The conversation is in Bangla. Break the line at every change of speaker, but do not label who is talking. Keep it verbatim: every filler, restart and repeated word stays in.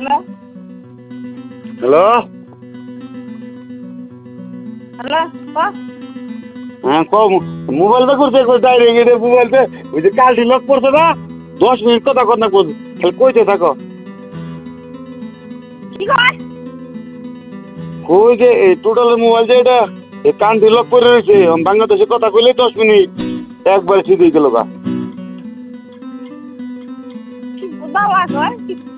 হ্যালো
হ্যালো
হ্যাঁ ক মোবাইলটা করছে ডাইরেক্ট এটা মোবাইলটা ওই যে কালটি লক করছে না দশ মিনিট কথা কথা করছে খালি কইতে থাকো
কি কয়
ওই যে এই টোটালের মোবাইল যে এটা এই কানটি লক করে রয়েছে বাংলাদেশে কথা কইলেই দশ মিনিট একবার সিধেই গেল গা
কি বাবা কয়